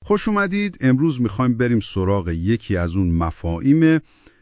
خوش اومدید. امروز میخوایم بریم سراغ یکی از اون مفاهیم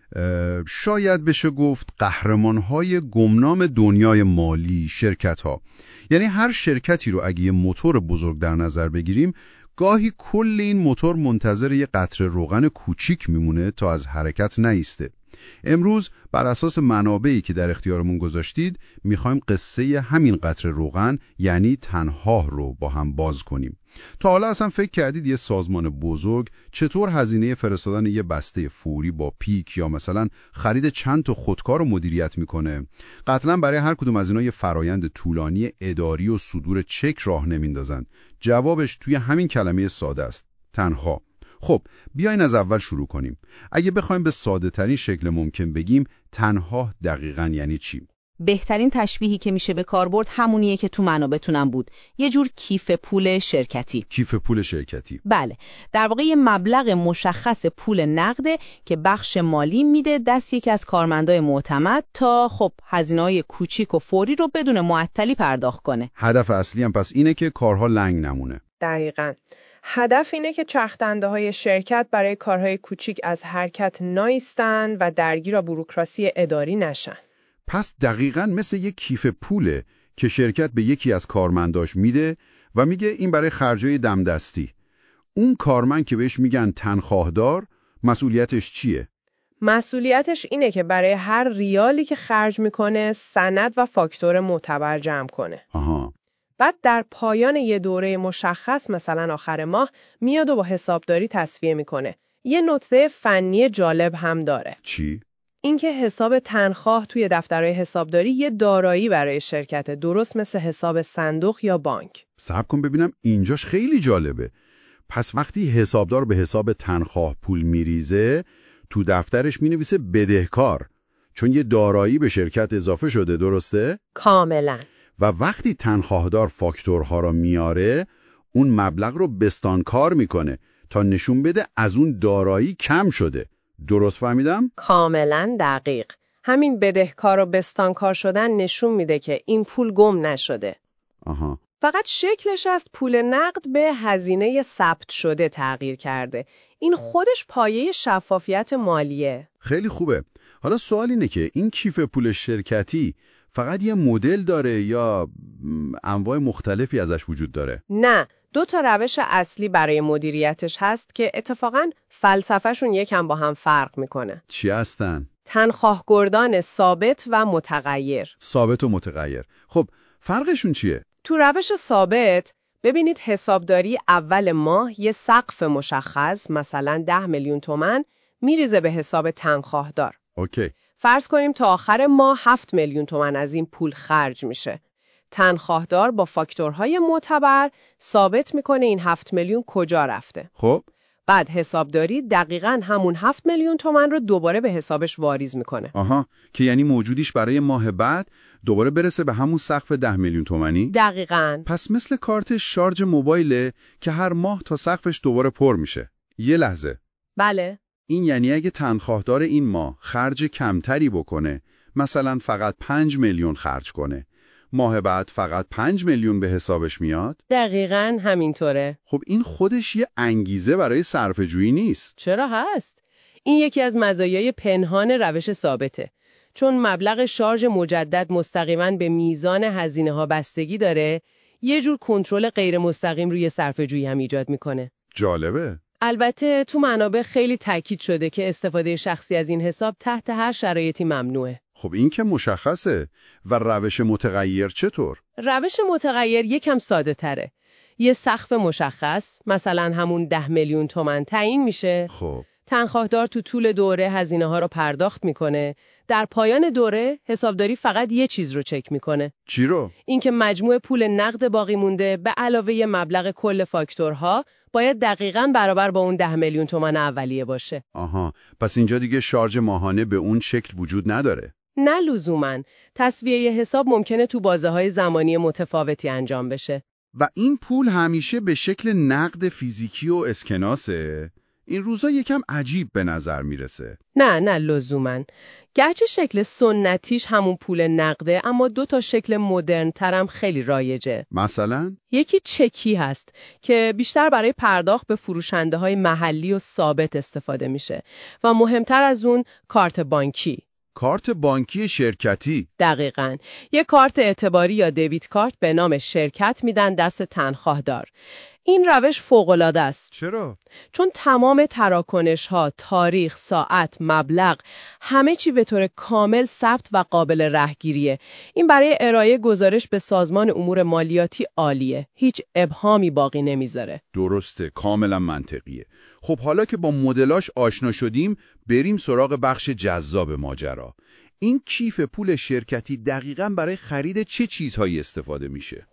شاید بشه گفت قهرمان‌های گمنام دنیای مالی، شرکت‌ها. یعنی هر شرکتی رو اگه یه موتور بزرگ در نظر بگیریم، گاهی کل این موتور منتظر یه قطره روغن کوچیک میمونه تا از حرکت نایسته. امروز بر اساس منابعی که در اختیارمون گذاشتید میخوایم قصه همین قطره روغن یعنی تنها رو با هم باز کنیم. تا حالا اصلا فکر کردید یه سازمان بزرگ چطور هزینه فرستادن یه بسته فوری با پیک یا مثلا خرید چند تا خودکار رو مدیریت میکنه؟ قطعا برای هر کدوم از اینا یه فرایند طولانی اداری و صدور چک راه نمیندازن. جوابش توی همین کلمه ساده است: تنها. خب بیاین از اول شروع کنیم. اگه بخوایم به ساده ترین شکل ممکن بگیم تنها دقیقاً یعنی چی؟ بهترین تشبیهی که میشه به کار برد همونیه که تو منابعتونم بود. یه جور کیف پول شرکتی. کیف پول شرکتی. بله. در واقع یه مبلغ مشخص پول نقده که بخش مالی میده دست یکی از کارمندای معتمد تا خب هزینه‌های کوچیک و فوری رو بدون معطلی پرداخت کنه. هدف اصلی هم پس اینه که کارها لنگ نمونه. دقیقاً. هدف اینه که چرخ‌دنده‌های شرکت برای کارهای کوچیک از حرکت نایستن و درگیر بوروکراسی اداری نشن. پس دقیقاً مثل یک کیف پوله که شرکت به یکی از کارمنداش میده و میگه این برای خرجای دمدستی. اون کارمند که بهش میگن تنخواهدار، مسئولیتش چیه؟ مسئولیتش اینه که برای هر ریالی که خرج میکنه سند و فاکتور معتبر جمع کنه. آها. بعد در پایان یه دوره مشخص مثلا آخر ماه میاد و با حسابداری تصفیه میکنه. یه نکته فنی جالب هم داره. چی؟ اینکه حساب تنخواه توی دفترهای حسابداری یه دارایی برای شرکت، درست مثل حساب صندوق یا بانک. صبر کن ببینم، اینجاش خیلی جالبه. پس وقتی حسابدار به حساب تنخواه پول میریزه، تو دفترش مینویسه بدهکار، چون یه دارایی به شرکت اضافه شده، درسته؟ کاملا. و وقتی تنخواهدار فاکتورها را میاره، اون مبلغ رو بستانکار میکنه تا نشون بده از اون دارایی کم شده. درست فهمیدم؟ کاملا دقیق. همین بدهکار و بستانکار شدن نشون میده که این پول گم نشده. آها. فقط شکلش از پول نقد به هزینه ثبت شده تغییر کرده. این خودش پایه شفافیت مالیه. خیلی خوبه. حالا سوال اینه که این کیف پول شرکتی فقط یه مدل داره یا انواع مختلفی ازش وجود داره؟ نه، 2 تا روش اصلی برای مدیریتش هست که اتفاقاً فلسفه‌شون یکم با هم فرق میکنه. چی هستن؟ تنخواهگردان ثابت و متغیر. ثابت و متغیر. خب فرقشون چیه؟ تو روش ثابت ببینید حسابداری اول ماه یه سقف مشخص مثلا 10 میلیون تومان میریزه به حساب تنخواهدار. اوکی. فرض کنیم تا آخر ماه 7 میلیون تومان از این پول خرج میشه. تنخواهدار با فاکتورهای معتبر ثابت میکنه این 7 میلیون کجا رفته. خب بعد حسابداری دقیقاً همون 7 میلیون تومان رو دوباره به حسابش واریز میکنه. آها، که یعنی موجودیش برای ماه بعد دوباره برسه به همون سقف 10 میلیون تومانی؟ دقیقاً. پس مثل کارت شارژ موبایله که هر ماه تا سقفش دوباره پر میشه. یه لحظه. بله. این یعنی اگه تنخواهدار این ماه خرج کمتری بکنه، مثلا فقط 5 میلیون خرج کنه، ماه بعد فقط 5 میلیون به حسابش میاد؟ دقیقاً همینطوره. خب این خودش یه انگیزه برای صرفه‌جویی نیست؟ چرا هست؟ این یکی از مزایای پنهان روش ثابته. چون مبلغ شارژ مجدد مستقیماً به میزان هزینه‌ها بستگی داره، یه جور کنترل غیر مستقیم روی صرفه‌جویی هم ایجاد میکنه. جالبه. البته تو منابع خیلی تاکید شده که استفاده شخصی از این حساب تحت هر شرایطی ممنوعه. خب این که مشخصه. و روش متغیر چطور؟ روش متغیر یکم ساده تره. یه سقف مشخص، مثلا همون 10 میلیون تومان تعیین میشه. خب تنخواهدار تو طول دوره هزینه ها رو پرداخت میکنه. در پایان دوره حسابداری فقط یه چیز رو چک میکنه. چی رو؟ اینکه مجموع پول نقد باقی مونده به علاوه مبلغ کل فاکتورها باید دقیقاً برابر با اون 10 میلیون تومان اولیه باشه. آها، پس اینجا دیگه شارژ ماهانه به اون شکل وجود نداره؟ نه لزوماً. تسویه حساب ممکنه تو بازه‌های زمانی متفاوتی انجام بشه. و این پول همیشه به شکل نقد فیزیکی و اسکناسه؟ این روزا یکم عجیب به نظر میرسه. نه لزوماً. گرچه شکل سنتیش همون پول نقده، اما 2 شکل مدرن ترم خیلی رایجه. مثلا؟ یکی چکی هست که بیشتر برای پرداخت به فروشنده های محلی و ثابت استفاده میشه و مهمتر از اون کارت بانکی. کارت بانکی شرکتی؟ دقیقاً. یک کارت اعتباری یا دیبیت کارت به نام شرکت میدن دست تنخواهدار. این روش فوق‌العاده است. چرا؟ چون تمام تراکنش‌ها، تاریخ، ساعت، مبلغ، همه چی به طور کامل ثبت و قابل رهگیریه. این برای ارائه گزارش به سازمان امور مالیاتی عالیه. هیچ ابهامی باقی نمیذاره. درسته، کاملا منطقیه. خب حالا که با مدلاش آشنا شدیم، بریم سراغ بخش جذاب ماجرا. این کیف پول شرکتی دقیقاً برای خرید چه چیزهایی استفاده میشه؟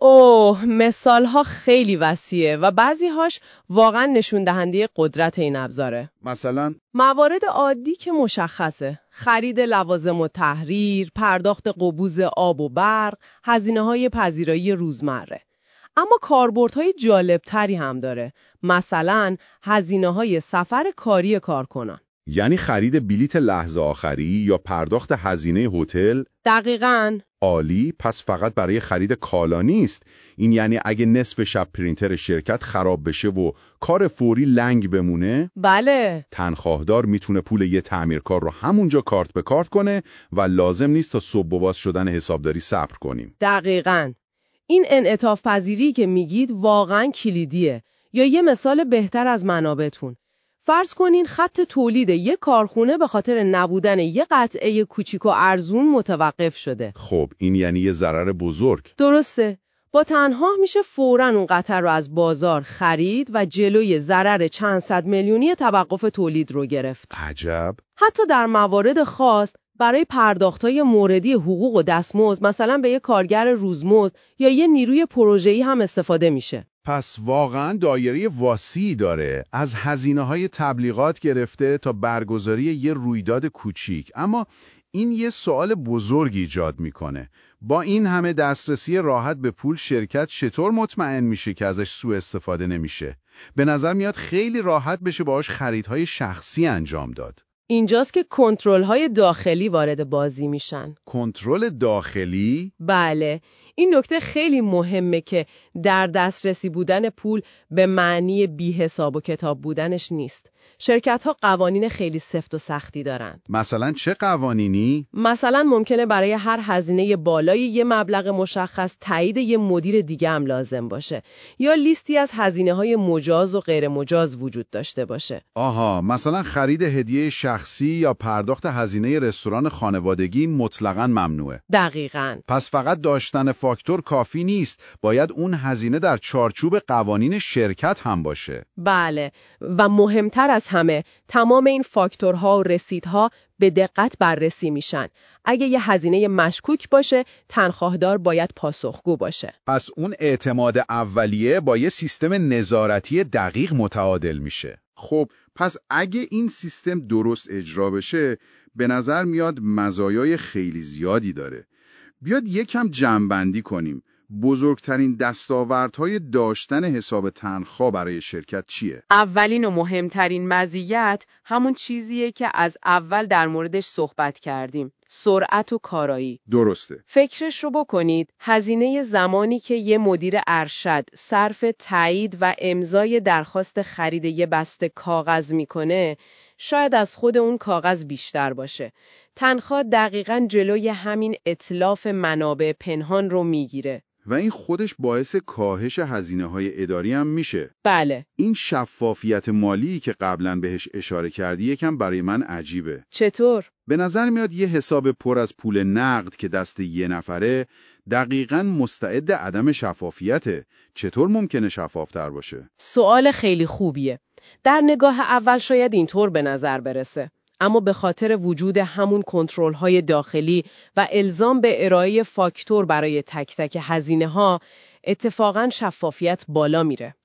مثالها خیلی وسیعه و بعضی‌هاش واقعاً نشون دهنده قدرت این ابزاره. مثلا؟ موارد عادی که مشخصه: خرید لوازم و تحریر، پرداخت قبوز آب و برق، هزینه‌های پذیرایی روزمره. اما کاربردهای جالبتری هم داره. مثلا هزینه‌های سفر کاری کارکنان. یعنی خرید بلیت لحظه آخری یا پرداخت هزینه هتل؟ دقیقاً. عالی، پس فقط برای خرید کالا نیست. این یعنی اگه نصف شب پرینتر شرکت خراب بشه و کار فوری لنگ بمونه، بله، تنخواهدار میتونه پول یه تعمیرکار رو همونجا کارت به کارت کنه و لازم نیست تا صبح و باز شدن حسابداری صبر کنیم. دقیقاً. این انعطاف پذیری که میگید واقعاً کلیدیه. یا یه مثال بهتر از منابعتون. فرض کنین خط تولید یک کارخونه به خاطر نبودن یک قطعه کوچیک و ارزون متوقف شده. خب این یعنی یه ضرر بزرگ. درسته. با تنها میشه فوراً اون قطعه رو از بازار خرید و جلوی ضرر چند صد میلیونی توقف تولید رو گرفت. عجب. حتی در موارد خاص برای پرداخت‌های موردی حقوق و دستمزد، مثلا به یک کارگر روزمزد یا یه نیروی پروژه‌ای هم استفاده میشه. پس واقعاً دایره وسیعی داره، از هزینه‌های تبلیغات گرفته تا برگزاری یه رویداد کوچیک. اما این یه سوال بزرگی ایجاد میکنه. با این همه دسترسی راحت به پول، شرکت چطور مطمئن میشه که ازش سوء استفاده نمیشه؟ به نظر میاد خیلی راحت بشه باهاش خریدهای شخصی انجام داد. اینجاست که کنترل‌های داخلی وارد بازی میشن. کنترل داخلی؟ بله، این نکته خیلی مهمه که در دسترسی بودن پول به معنی بی حساب و کتاب بودنش نیست. شرکت‌ها قوانین خیلی سفت و سختی دارن. مثلا چه قوانینی؟ مثلا ممکنه برای هر هزینه بالای یه مبلغ مشخص تایید یه مدیر دیگه هم لازم باشه، یا لیستی از هزینه‌های مجاز و غیر مجاز وجود داشته باشه. آها، مثلا خرید هدیه شخصی یا پرداخت هزینه رستوران خانوادگی مطلقاً ممنوعه. دقیقاً. پس فقط داشتن فاکتور کافی نیست، باید اون هزینه در چارچوب قوانین شرکت هم باشه. بله، و مهمتر از همه تمام این فاکتورها و رسیدها به دقت بررسی میشن. اگه یه هزینه مشکوک باشه، تنخواهدار باید پاسخگو باشه. پس اون اعتماد اولیه با یه سیستم نظارتی دقیق متعادل میشه. خب پس اگه این سیستم درست اجرا بشه، به نظر میاد مزایای خیلی زیادی داره. بیاد یکم جمع‌بندی کنیم. بزرگترین دستاوردهای داشتن حساب تنخواه برای شرکت چیه؟ اولین و مهمترین مزیت همون چیزیه که از اول در موردش صحبت کردیم: سرعت و کارایی. درسته. فکرش رو بکنید، هزینه زمانی که یه مدیر ارشد صرف تایید و امضای درخواست خرید یه بسته کاغذ میکنه، شاید از خود اون کاغذ بیشتر باشه. تنخواه دقیقاً جلوی همین اتلاف منابع پنهان رو میگیره. و این خودش باعث کاهش هزینه‌های اداری هم میشه. بله. این شفافیت مالی که قبلا بهش اشاره کردی یکم برای من عجیبه. چطور؟ به نظر میاد یه حساب پر از پول نقد که دست یه نفره دقیقاً مستعد عدم شفافیته. چطور ممکنه شفافتر باشه؟ سوال خیلی خوبیه. در نگاه اول شاید اینطور به نظر برسه. اما به خاطر وجود همون کنترل‌های داخلی و الزام به ارائه فاکتور برای تک تک هزینه‌ها، اتفاقاً شفافیت بالا میره.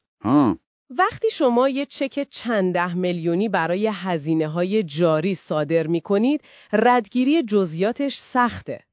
وقتی شما یه چک چند 10 میلیونی برای هزینه‌های جاری صادر می‌کنید، ردگیری جزئیاتش سخته.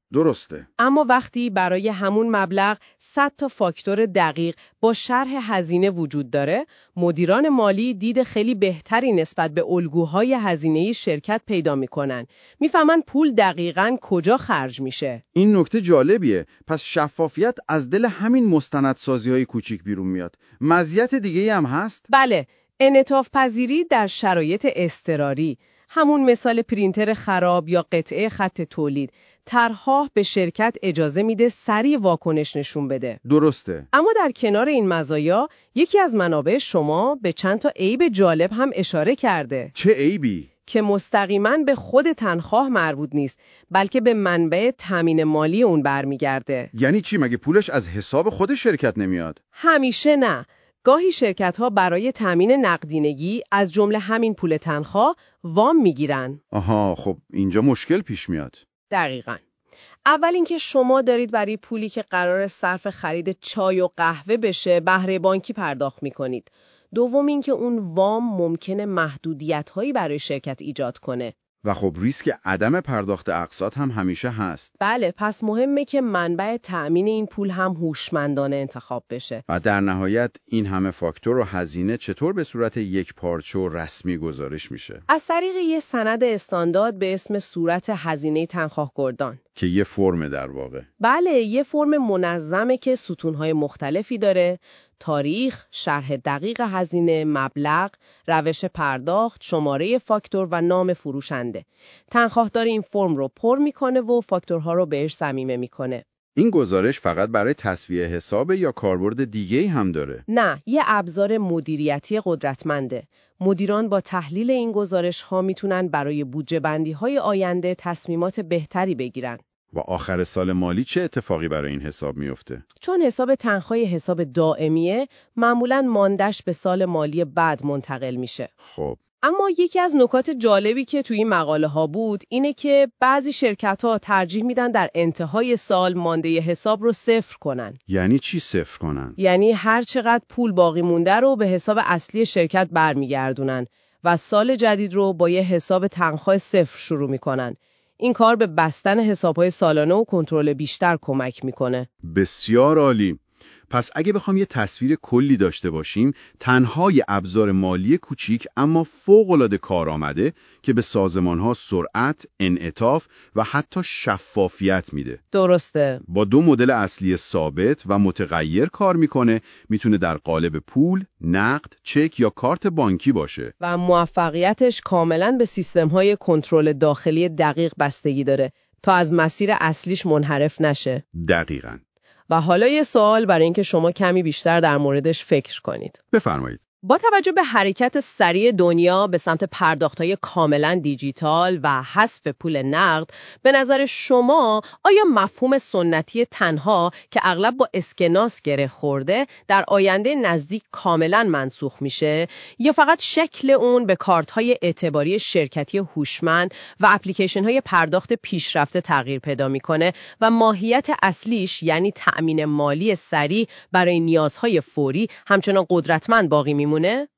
درسته. اما وقتی برای همون مبلغ 100 تا فاکتور دقیق با شرح هزینه وجود داره، مدیران مالی دید خیلی بهتری نسبت به الگوهای هزینه‌ای شرکت پیدا می‌کنن. می‌فهمن پول دقیقاً کجا خرج میشه. این نکته جالبیه. پس شفافیت از دل همین مستندسازی‌های کوچیک بیرون میاد. مزیت دیگه‌ای هم هست؟ بله، انعطاف پذیری در شرایط اضطراری. همون مثال پرینتر خراب یا قطعه خط تولید. طرح‌ها به شرکت اجازه میده سریع واکنش نشون بده. درسته. اما در کنار این مزایا، یکی از منابع شما به چند تا عیب جالب هم اشاره کرده. چه عیبی؟ که مستقیماً به خود تنخواه مربوط نیست، بلکه به منبع تامین مالی اون برمیگرده. یعنی چی؟ مگه پولش از حساب خود شرکت نمیاد؟ همیشه نه. گاهی شرکت‌ها برای تامین نقدینگی از جمله همین پول تنخواه وام میگیرن. آها، خب اینجا مشکل پیش میاد. دقیقاً. اول اینکه شما دارید برای پولی که قرار صرف خرید چای و قهوه بشه بهره بانکی پرداخت میکنید. دوم اینکه اون وام ممکنه محدودیت‌هایی برای شرکت ایجاد کنه. و خب ریسک عدم پرداخت اقساط هم همیشه هست. بله، پس مهمه که منبع تأمین این پول هم هوشمندانه انتخاب بشه. و در نهایت این همه فاکتور و هزینه چطور به صورت یک پارچه و رسمی گزارش میشه؟ از طریق یه سند استاندارد به اسم صورت هزینه تنخواه گردان. که یه فرم در واقع. بله، یه فرم منظمه که ستون‌های مختلفی داره: تاریخ، شرح دقیق هزینه، مبلغ، روش پرداخت، شماره فاکتور و نام فروشنده. تنخواهدار این فرم رو پر میکنه و فاکتورها رو بهش ضمیمه میکنه. این گزارش فقط برای تسویه حساب یا کاربرد دیگه‌ای هم داره؟ نه، یه ابزار مدیریتی قدرتمنده. مدیران با تحلیل این گزارش ها میتونن برای بودجه بندی های آینده تصمیمات بهتری بگیرن. و آخر سال مالی چه اتفاقی برای این حساب میفته؟ چون حساب تنخواه حساب دائمیه، معمولاً ماندش به سال مالی بعد منتقل میشه. خب. اما یکی از نکات جالبی که توی این مقاله ها بود اینه که بعضی شرکت ها ترجیح میدن در انتهای سال مانده حساب رو صفر کنن. یعنی چی صفر کنن؟ یعنی هر چقدر پول باقی مونده رو به حساب اصلی شرکت برمیگردونن و سال جدید رو با یه حساب تنخواه صفر شروع میکنن. این کار به بستن حسابهای سالانه و کنترل بیشتر کمک میکنه. بسیار عالی. پس اگه بخوام یه تصویر کلی داشته باشیم، تنها یه ابزار مالی کوچیک اما فوق‌العاده کارآمده که به سازمان‌ها سرعت، انعطاف و حتی شفافیت میده. درسته. با دو مدل اصلی ثابت و متغیر کار میکنه، میتونه در قالب پول، نقد، چک یا کارت بانکی باشه. و موفقیتش کاملاً به سیستم‌های کنترل داخلی دقیق بستگی داره تا از مسیر اصلیش منحرف نشه. دقیقاً. و حالا یه سوال برای اینکه شما کمی بیشتر در موردش فکر کنید. بفرمایید. با توجه به حرکت سریع دنیا به سمت پرداخت‌های کاملاً دیجیتال و حذف پول نقد، به نظر شما آیا مفهوم سنتی تنها که اغلب با اسکناس گره خورده در آینده نزدیک کاملاً منسوخ میشه یا فقط شکل اون به کارت‌های اعتباری شرکتی هوشمند و اپلیکیشن‌های پرداخت پیشرفته تغییر پیدا میکنه و ماهیت اصلیش یعنی تأمین مالی سریع برای نیازهای فوری همچنان قدرتمند باقی میمونه؟